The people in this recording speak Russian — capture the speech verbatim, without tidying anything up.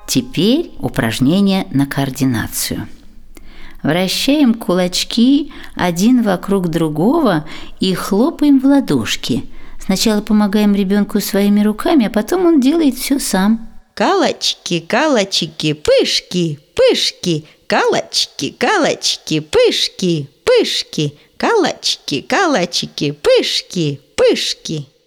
Теперь упражнение на координацию. Вращаем кулачки один вокруг другого и хлопаем в ладошки. Сначала помогаем ребенку своими руками, а потом он делает все сам. Калачки, калачики, пышки, пышки, калачки, калачки, пышки, пышки, калачки, калачики, пышки, пышки.